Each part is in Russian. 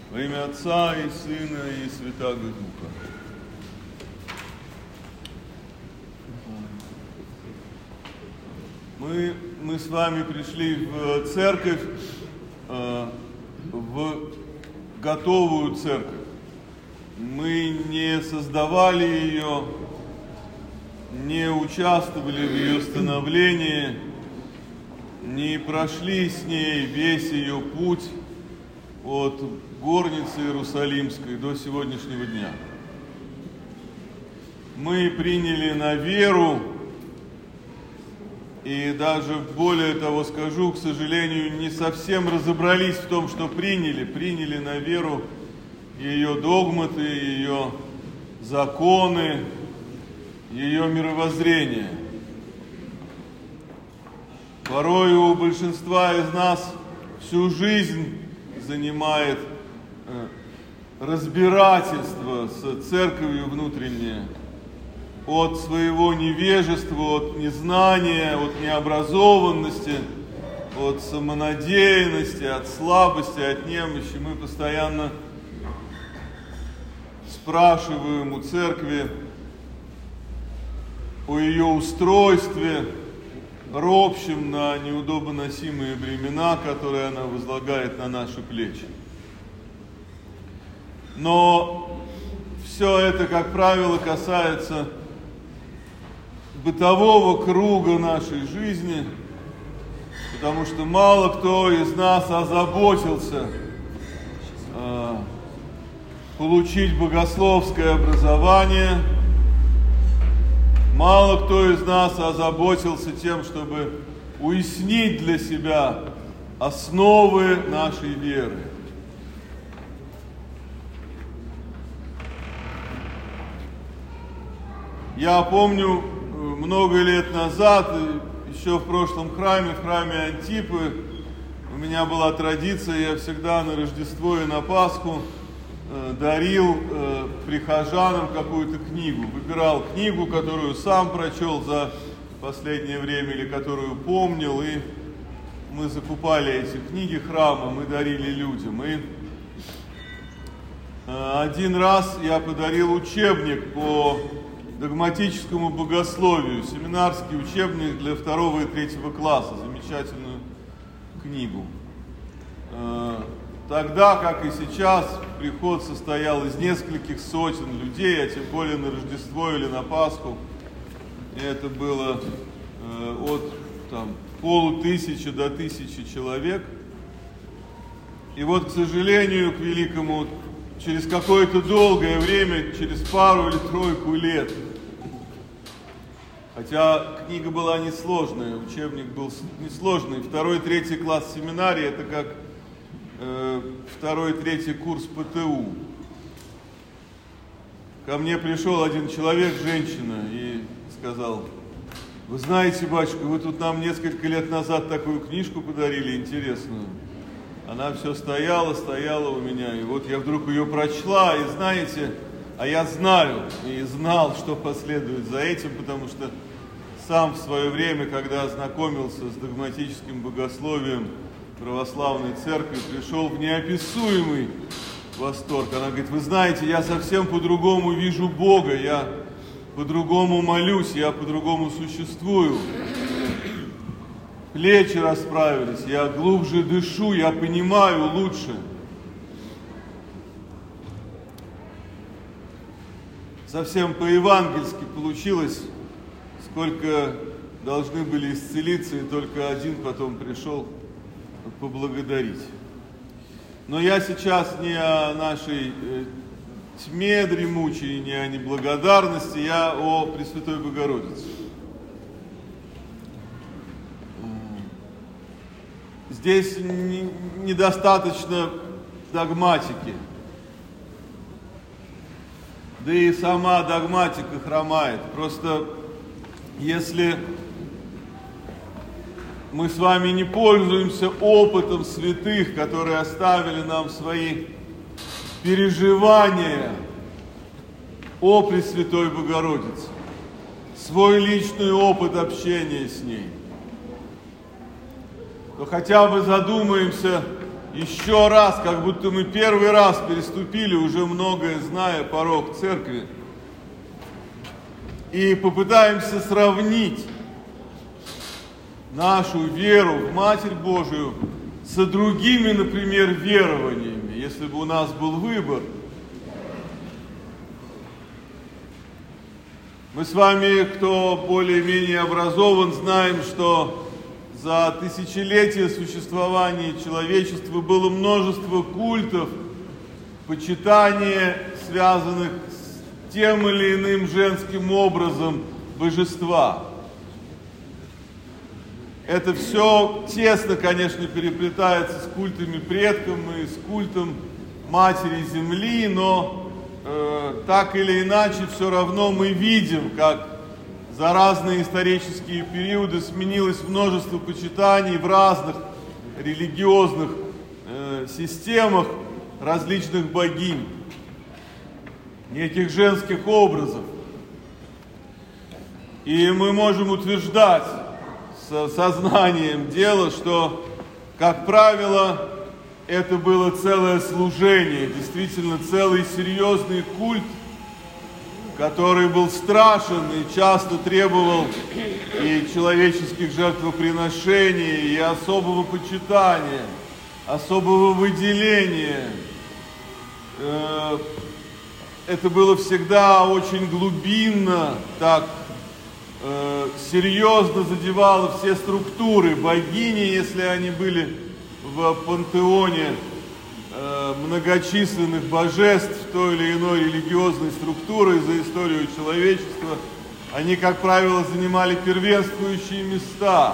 Во имя Отца и Сына и Святаго Духа. Мы с вами пришли в церковь, в готовую церковь. Мы не создавали ее, не участвовали в ее становлении, не прошли с ней весь ее путь от горницы Иерусалимской до сегодняшнего дня. Мы приняли на веру, и даже более того скажу, к сожалению, не совсем разобрались в том, что приняли на веру ее догматы, ее законы, ее мировоззрение. Порой у большинства из нас всю жизнь занимает разбирательство с церковью внутреннее, от своего невежества, от незнания, от необразованности, от самонадеянности, от слабости, от немощи. Мы постоянно спрашиваем у церкви о ее устройстве, ропщим на неудобоносимые бремена, которые она возлагает на наши плечи. Но все это, как правило, касается бытового круга нашей жизни, потому что мало кто из нас озаботился получить богословское образование, мало кто из нас озаботился тем, чтобы уяснить для себя основы нашей веры. Я помню, много лет назад, еще в прошлом храме, в храме Антипы, у меня была традиция, я всегда на Рождество и на Пасху дарил прихожанам какую-то книгу. Выбирал книгу, которую сам прочел за последнее время или которую помнил, и мы закупали эти книги храма, мы дарили людям. И один раз я подарил учебник по догматическому богословию, семинарский учебник для 2 и 3 класса, замечательную книгу. Тогда, как и сейчас, приход состоял из нескольких сотен людей, а тем более на Рождество или на Пасху. И это было от полутысячи до 1000 человек. И вот, к сожалению, к великому, через какое-то долгое время, через пару или тройку лет, хотя книга была несложная, учебник был несложный, 2 и 3 класс семинарии, это как 2 и 3 курс ПТУ. Ко мне пришел один человек, женщина, и сказал: вы знаете, батюшка, вы тут нам несколько лет назад такую книжку подарили интересную. Она все стояла у меня, и вот я вдруг ее прочла, и знаете, а я знаю и знал, что последует за этим, потому что сам в свое время, когда ознакомился с догматическим богословием православной церкви, пришел в неописуемый восторг. Она говорит: вы знаете, я совсем по-другому вижу Бога, я по-другому молюсь, я по-другому существую. Плечи расправились, я глубже дышу, я понимаю лучше. Совсем по-евангельски получилось, сколько должны были исцелиться, и только один потом пришел поблагодарить. Но я сейчас не о нашей тьме дремучей, не о неблагодарности, я о Пресвятой Богородице. Здесь недостаточно догматики. Да и сама догматика хромает. Просто если мы с вами не пользуемся опытом святых, которые оставили нам свои переживания о Пресвятой Богородице, свой личный опыт общения с ней, то хотя бы задумаемся еще раз, как будто мы первый раз переступили, уже многое зная, порог церкви, и попытаемся сравнить нашу веру в Матерь Божию со другими, например, верованиями, если бы у нас был выбор. Мы с вами, кто более-менее образован, знаем, что за тысячелетия существования человечества было множество культов, почитания, связанных с тем или иным женским образом божества. Это все тесно, конечно, переплетается с культами предков и с культом Матери Земли, но так или иначе все равно мы видим, как за разные исторические периоды сменилось множество почитаний в разных религиозных системах различных богинь, неких женских образов. И мы можем утверждать с сознанием дела, что, как правило, это было целое служение, действительно целый серьезный культ, который был страшен и часто требовал и человеческих жертвоприношений, и особого почитания, особого выделения. Это было всегда очень глубинно, так серьезно задевало все структуры богини, если они были в пантеоне многочисленных божеств той или иной религиозной структуры за историю человечества. Они, как правило, занимали первенствующие места.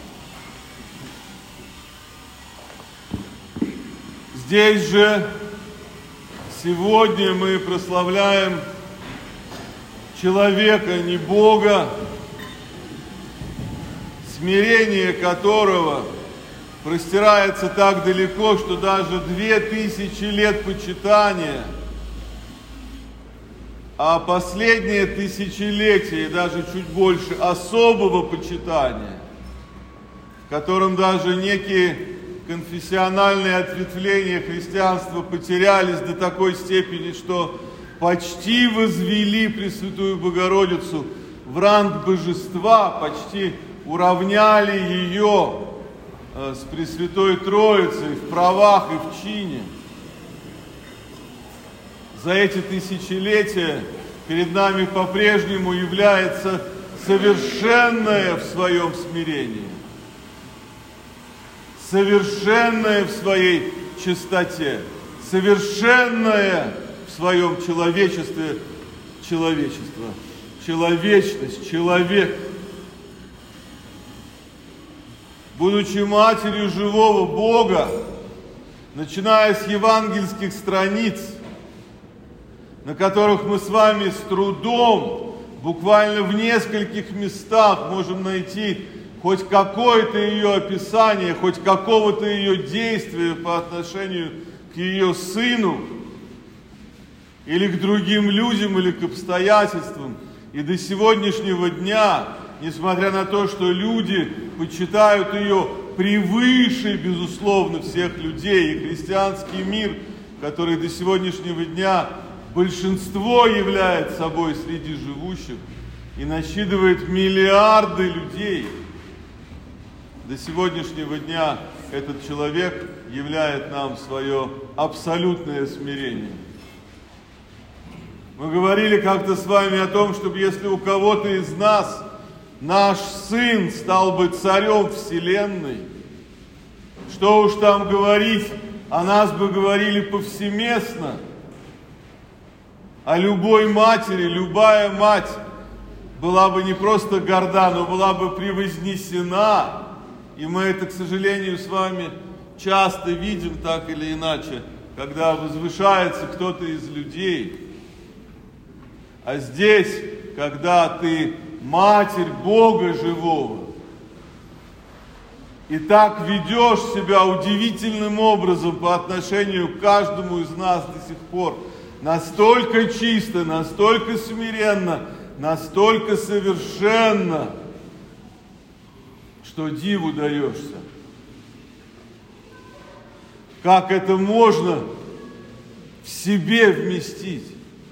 Здесь же сегодня мы прославляем человека, не Бога, смирение которого простирается так далеко, что даже 2000 лет почитания, а последнее тысячелетие, и даже чуть больше, особого почитания, в котором даже некие конфессиональные ответвления христианства потерялись до такой степени, что почти возвели Пресвятую Богородицу в ранг божества, почти уравняли ее с Пресвятой Троицей в правах и в чине. За эти тысячелетия перед нами по-прежнему является совершенное в своем смирении, совершенное в своей чистоте, совершенное в своем человечестве, человечность, человек. Будучи матерью живого Бога, начиная с евангельских страниц, на которых мы с вами с трудом, буквально в нескольких местах можем найти хоть какое-то ее описание, хоть какого-то ее действия по отношению к ее сыну, или к другим людям, или к обстоятельствам. И до сегодняшнего дня, несмотря на то, что люди почитают ее превыше, безусловно, всех людей, и христианский мир, который до сегодняшнего дня большинство является собой среди живущих и насчитывает миллиарды людей, до сегодняшнего дня этот человек являет нам свое абсолютное смирение. Мы говорили как-то с вами о том, чтобы если у кого-то из нас наш Сын стал бы царем Вселенной, что уж там говорить, о нас бы говорили повсеместно, о любой матери, любая мать была бы не просто горда, но была бы превознесена. И мы это, к сожалению, с вами часто видим так или иначе, когда возвышается кто-то из людей. А здесь, когда ты Матерь Бога живого, и так ведешь себя удивительным образом по отношению к каждому из нас до сих пор, настолько чисто, настолько смиренно, настолько совершенно, что диву даешься. как это можно в себе вместить.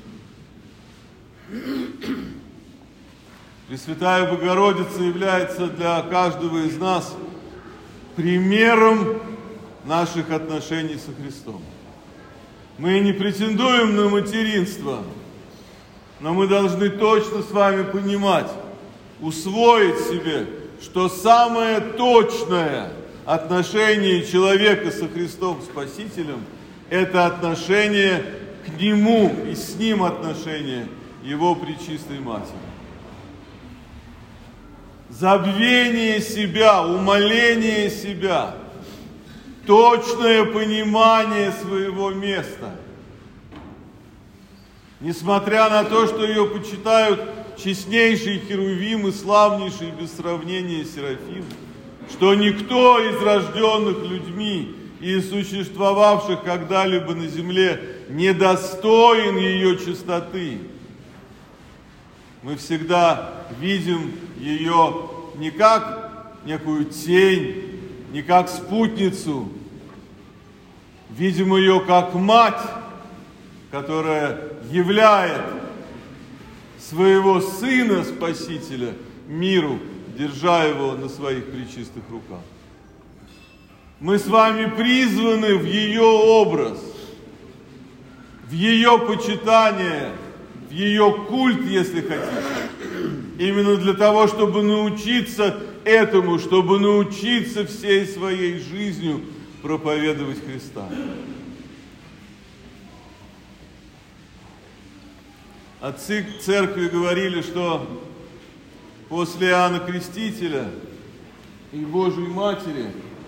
Пресвятая Богородица является для каждого из нас примером наших отношений со Христом. Мы не претендуем на материнство, но мы должны точно с вами понимать, усвоить себе, что самое точное отношение человека со Христом Спасителем – это отношение к Нему и с Ним отношение Его Пречистой Матери. Забвение себя, умаление себя, точное понимание своего места. Несмотря на то, что ее почитают честнейшие херувим и славнейший без сравнения Серафим, что никто из рожденных людьми и существовавших когда-либо на земле не достоин ее чистоты. Мы всегда видим ее не как некую тень, не как спутницу, видим ее как мать, которая являет своего Сына Спасителя миру, держа его на своих пречистых руках. Мы с вами призваны в ее образ, в ее почитание, в ее культ, если хотите. Именно для того, чтобы научиться этому, чтобы научиться всей своей жизнью проповедовать Христа. Отцы церкви говорили, что после Иоанна Крестителя и Божьей Матери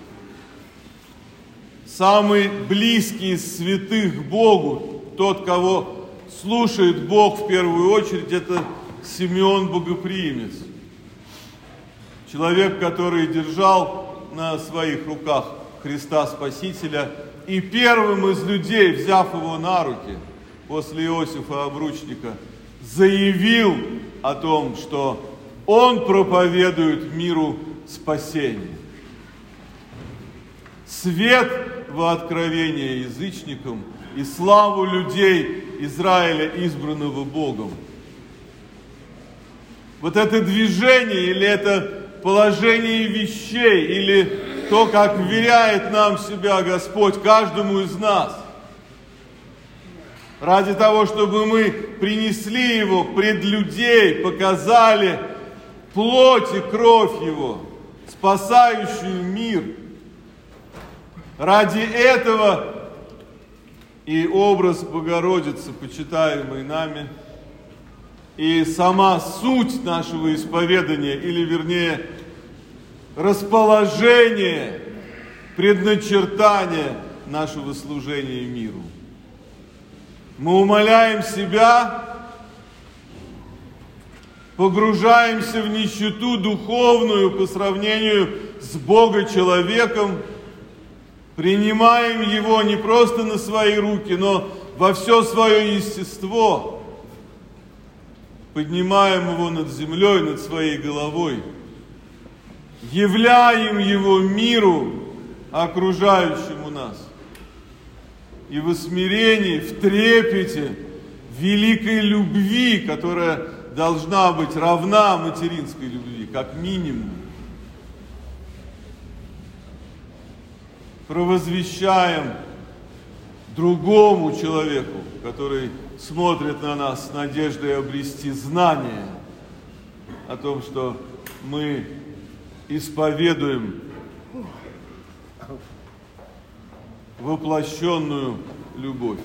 самый близкий из святых Богу, тот, кого слушает Бог в первую очередь, это Симеон Богоприимец. Человек, который держал на своих руках Христа Спасителя и первым из людей, взяв его на руки после Иосифа Обручника, заявил о том, что он проповедует миру спасение. Свет во откровение язычникам и славу людей Израиля, избранного Богом. Вот это движение или это положение вещей, или то, как вверяет нам себя Господь каждому из нас, ради того, чтобы мы принесли Его пред людей, показали плоть и кровь Его, спасающую мир. Ради этого и образ Богородицы, почитаемый нами, и сама суть нашего исповедания, или вернее, расположение, предначертание нашего служения миру. Мы умаляем себя, погружаемся в нищету духовную по сравнению с Бога-человеком, принимаем Его не просто на свои руки, но во все свое естество, поднимаем Его над землей, над своей головой, являем Его миру, окружающему нас. И в смирении, в трепете, в великой любви, которая должна быть равна материнской любви, как минимум, провозвещаем другому человеку, который смотрит на нас с надеждой обрести знание о том, что мы исповедуем воплощенную любовь.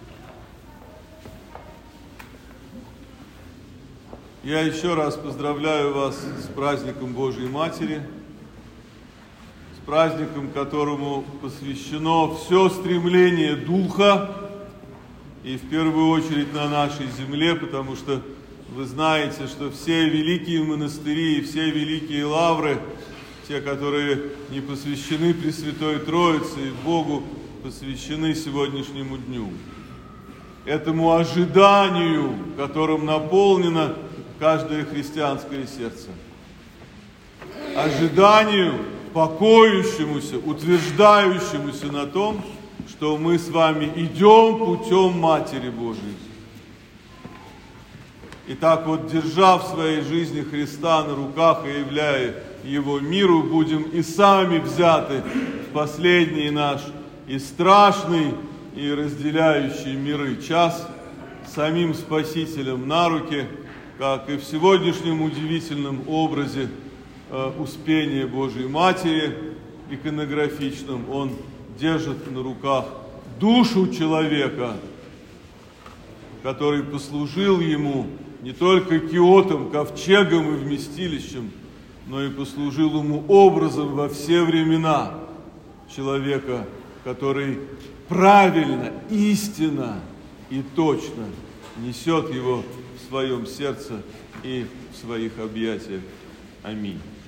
Я еще раз поздравляю вас с праздником Божьей Матери, с праздником, которому посвящено все стремление Духа, и в первую очередь на нашей земле, потому что вы знаете, что все великие монастыри и все великие лавры, те, которые не посвящены Пресвятой Троице и Богу, посвящены сегодняшнему дню. Этому ожиданию, которым наполнено каждое христианское сердце. Ожиданию, покоящемуся, утверждающемуся на том, что мы с вами идем путем Матери Божией. И так вот, держа в своей жизни Христа на руках и являя Его миру, будем и сами взяты в последний наш и страшный, и разделяющий миры час самим Спасителем на руки, как и в сегодняшнем удивительном образе Успения Божией Матери иконографичном. Он держит на руках душу человека, который послужил ему не только киотом, ковчегом и вместилищем, но и послужил ему образом во все времена человека, который правильно, истинно и точно несет его в своем сердце и в своих объятиях. Аминь.